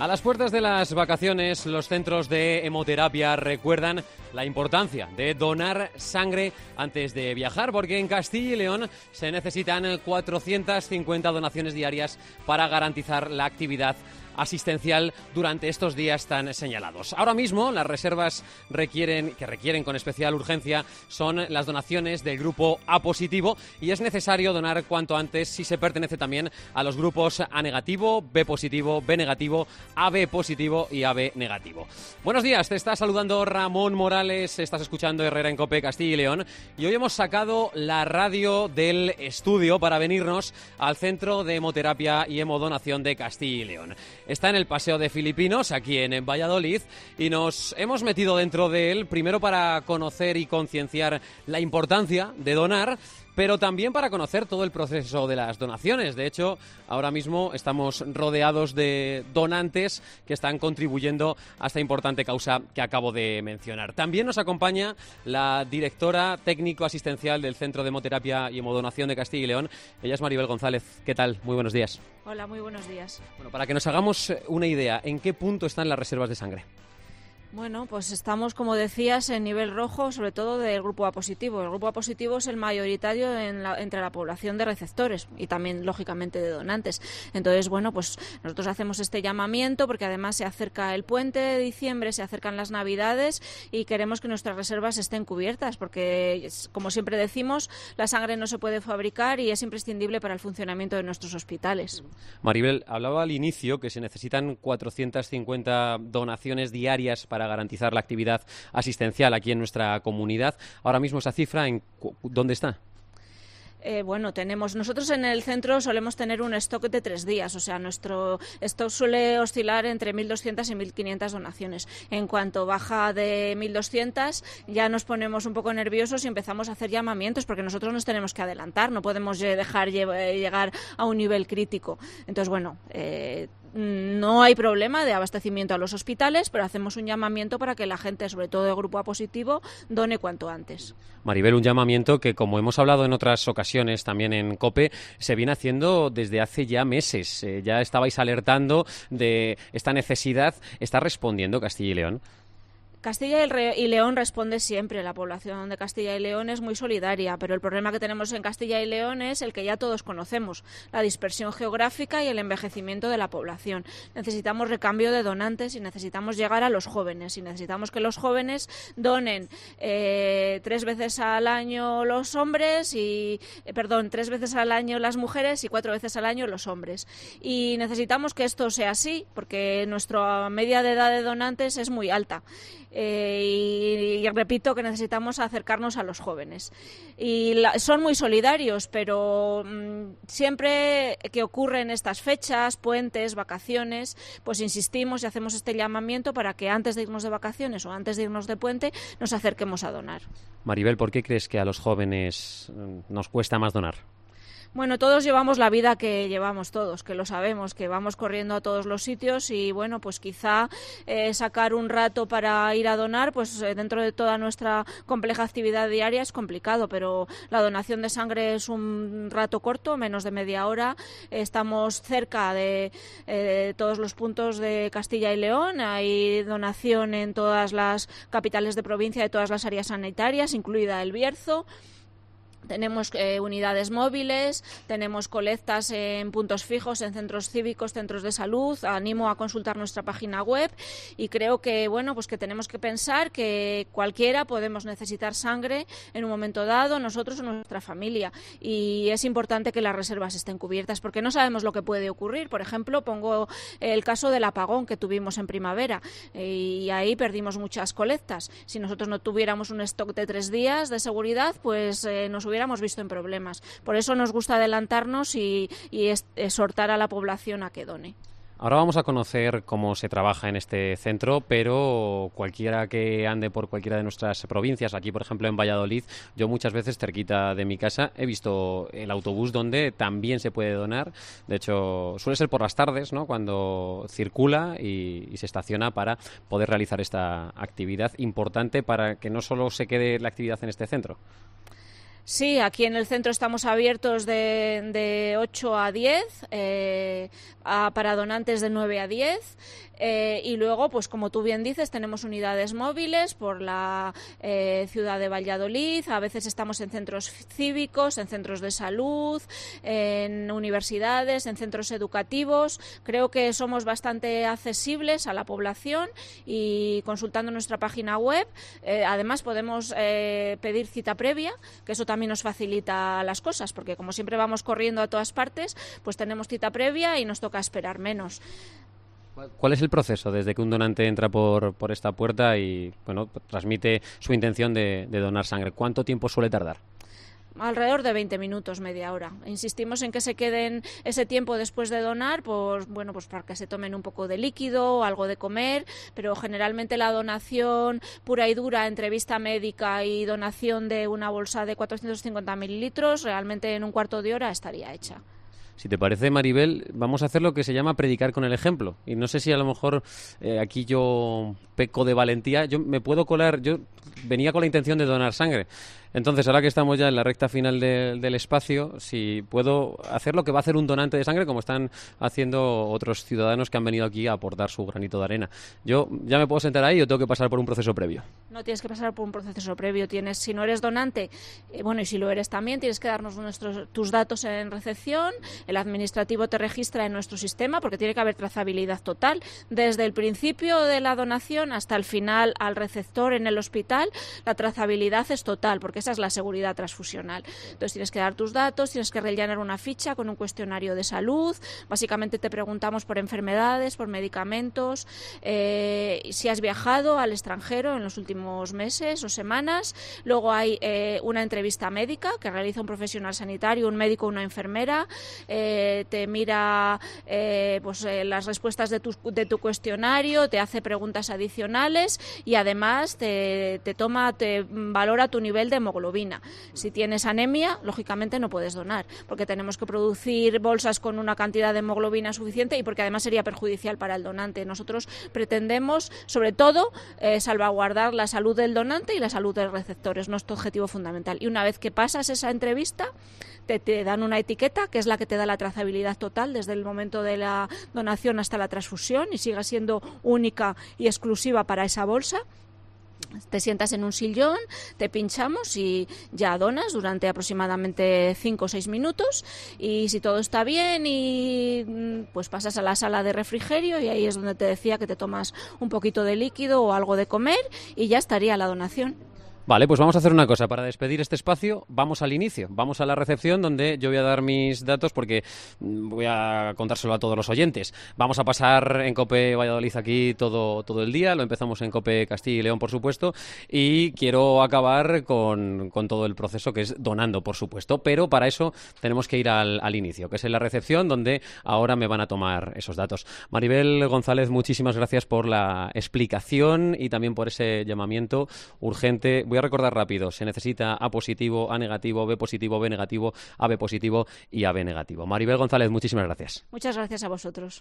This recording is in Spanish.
A las puertas de las vacaciones, los centros de hemoterapia recuerdan la importancia de donar sangre antes de viajar, porque en Castilla y León se necesitan 450 donaciones diarias para garantizar la actividad asistencial durante estos días tan señalados. Ahora mismo las reservas que requieren con especial urgencia son las donaciones del grupo A positivo y es necesario donar cuanto antes si se pertenece también a los grupos A negativo, B positivo, B negativo, AB positivo y AB negativo. Buenos días, te está saludando Ramón Morales, estás escuchando Herrera en COPE Castilla y León y hoy hemos sacado la radio del estudio para venirnos al Centro de Hemoterapia y Hemodonación de Castilla y León. Está en el Paseo de Filipinos, aquí en Valladolid, y nos hemos metido dentro de él, primero para conocer y concienciar la importancia de donar, pero también para conocer todo el proceso de las donaciones. De hecho, ahora mismo estamos rodeados de donantes que están contribuyendo a esta importante causa que acabo de mencionar. También nos acompaña la directora técnico-asistencial del Centro de Hemoterapia y Hemodonación de Castilla y León. Ella es Maribel González. ¿Qué tal? Muy buenos días. Hola, muy buenos días. Bueno, para que nos hagamos una idea, ¿en qué punto están las reservas de sangre? Bueno, pues estamos, como decías, en nivel rojo, sobre todo del grupo A positivo. El grupo A positivo es el mayoritario entre la población de receptores y también, lógicamente, de donantes. Entonces, bueno, pues nosotros hacemos este llamamiento porque además se acerca el puente de diciembre, se acercan las Navidades y queremos que nuestras reservas estén cubiertas porque, como siempre decimos, la sangre no se puede fabricar y es imprescindible para el funcionamiento de nuestros hospitales. Maribel, hablaba al inicio que se necesitan 450 donaciones diarias para garantizar la actividad asistencial aquí en nuestra comunidad. Ahora mismo esa cifra, ¿dónde está? Bueno, nosotros en el centro solemos tener un stock de 3 días, o sea, nuestro stock suele oscilar entre 1.200 y 1.500 donaciones. En cuanto baja de 1.200 ya nos ponemos un poco nerviosos y empezamos a hacer llamamientos porque nosotros nos tenemos que adelantar, no podemos dejar llegar a un nivel crítico. Entonces, bueno, no hay problema de abastecimiento a los hospitales, pero hacemos un llamamiento para que la gente, sobre todo de grupo A positivo, done cuanto antes. Maribel, un llamamiento que, como hemos hablado en otras ocasiones también en COPE, se viene haciendo desde hace ya meses. Ya estabais alertando de esta necesidad. ¿Está respondiendo Castilla y León? Castilla y León responde siempre. La población de Castilla y León es muy solidaria, pero el problema que tenemos en Castilla y León es el que ya todos conocemos, la dispersión geográfica y el envejecimiento de la población. Necesitamos recambio de donantes y necesitamos llegar a los jóvenes y necesitamos que los jóvenes donen 3 veces al año los hombres y 3 veces al año las mujeres y 4 veces al año los hombres. Y necesitamos que esto sea así porque nuestra media de edad de donantes es muy alta. Y repito que necesitamos acercarnos a los jóvenes y son muy solidarios, pero siempre que ocurren estas fechas, puentes, vacaciones, pues insistimos y hacemos este llamamiento para que antes de irnos de vacaciones o antes de irnos de puente nos acerquemos a donar. Maribel, ¿por qué crees que a los jóvenes nos cuesta más donar? Bueno, todos llevamos la vida que llevamos todos, que lo sabemos, que vamos corriendo a todos los sitios y bueno, pues quizá sacar un rato para ir a donar, pues dentro de toda nuestra compleja actividad diaria es complicado, pero la donación de sangre es un rato corto, menos de media hora. Estamos cerca de todos los puntos de Castilla y León, hay donación en todas las capitales de provincia, de todas las áreas sanitarias, incluida El Bierzo. Tenemos unidades móviles, tenemos colectas en puntos fijos, en centros cívicos, centros de salud. Animo a consultar nuestra página web y creo que bueno, pues que tenemos que pensar que cualquiera podemos necesitar sangre en un momento dado, nosotros o nuestra familia, y es importante que las reservas estén cubiertas porque no sabemos lo que puede ocurrir. Por ejemplo, pongo el caso del apagón que tuvimos en primavera y ahí perdimos muchas colectas. Si nosotros no tuviéramos un stock de 3 días de seguridad, pues nos hubiéramos visto en problemas. Por eso nos gusta adelantarnos y exhortar a la población a que done. Ahora vamos a conocer cómo se trabaja en este centro, pero cualquiera que ande por cualquiera de nuestras provincias, aquí por ejemplo en Valladolid, yo muchas veces cerquita de mi casa he visto el autobús donde también se puede donar. De hecho, suele ser por las tardes, ¿no?, cuando circula y se estaciona para poder realizar esta actividad importante para que no solo se quede la actividad en este centro. Sí, aquí en el centro estamos abiertos de 8 a 10, para donantes de 9 a 10. Y luego, pues como tú bien dices, tenemos unidades móviles por la ciudad de Valladolid. A veces estamos en centros cívicos, en centros de salud, en universidades, en centros educativos. Creo que somos bastante accesibles a la población y consultando nuestra página web, además podemos pedir cita previa, que eso también nos facilita las cosas, porque como siempre vamos corriendo a todas partes, pues tenemos cita previa y nos toca esperar menos. ¿Cuál es el proceso desde que un donante entra por esta puerta y transmite su intención de donar sangre? ¿Cuánto tiempo suele tardar? Alrededor de 20 minutos, media hora. Insistimos en que se queden ese tiempo después de donar, pues para que se tomen un poco de líquido, algo de comer, pero generalmente la donación pura y dura, entrevista médica y donación de una bolsa de 450 mililitros, realmente en un cuarto de hora estaría hecha. Si te parece, Maribel, vamos a hacer lo que se llama predicar con el ejemplo. Y no sé si a lo mejor aquí yo peco de valentía. Yo me puedo colar, yo venía con la intención de donar sangre. Entonces, ahora que estamos ya en la recta final del espacio, si puedo hacer lo que va a hacer un donante de sangre, como están haciendo otros ciudadanos que han venido aquí a aportar su granito de arena. ¿Yo ya me puedo sentar ahí o tengo que pasar por un proceso previo? No tienes que pasar por un proceso previo. Si no eres donante, y si lo eres también, tienes que darnos tus datos en recepción. El administrativo te registra en nuestro sistema, porque tiene que haber trazabilidad total. Desde el principio de la donación hasta el final al receptor en el hospital, la trazabilidad es total, porque esa es la seguridad transfusional. Entonces tienes que dar tus datos, tienes que rellenar una ficha con un cuestionario de salud. Básicamente te preguntamos por enfermedades, por medicamentos, si has viajado al extranjero en los últimos meses o semanas. Luego hay una entrevista médica que realiza un profesional sanitario, un médico o una enfermera. Te mira las respuestas de tu cuestionario, te hace preguntas adicionales y además te valora tu nivel de hemoglobina. Si tienes anemia, lógicamente no puedes donar, porque tenemos que producir bolsas con una cantidad de hemoglobina suficiente y porque además sería perjudicial para el donante. Nosotros pretendemos, sobre todo, salvaguardar la salud del donante y la salud del receptor. Es nuestro objetivo fundamental. Y una vez que pasas esa entrevista, te dan una etiqueta que es la que te da la trazabilidad total desde el momento de la donación hasta la transfusión y sigue siendo única y exclusiva para esa bolsa. Te sientas en un sillón, te pinchamos y ya donas durante aproximadamente 5 o 6 minutos y si todo está bien y pues pasas a la sala de refrigerio y ahí es donde te decía que te tomas un poquito de líquido o algo de comer y ya estaría la donación. Vale, pues vamos a hacer una cosa. Para despedir este espacio, vamos al inicio. Vamos a la recepción donde yo voy a dar mis datos porque voy a contárselo a todos los oyentes. Vamos a pasar en COPE Valladolid aquí todo el día. Lo empezamos en COPE Castilla y León, por supuesto. Y quiero acabar con todo el proceso que es donando, por supuesto. Pero para eso tenemos que ir al inicio, que es en la recepción donde ahora me van a tomar esos datos. Maribel González, muchísimas gracias por la explicación y también por ese llamamiento urgente. Voy a recordar rápido, se necesita A positivo, A negativo, B positivo, B negativo, AB positivo y AB negativo. Maribel González, muchísimas gracias. Muchas gracias a vosotros.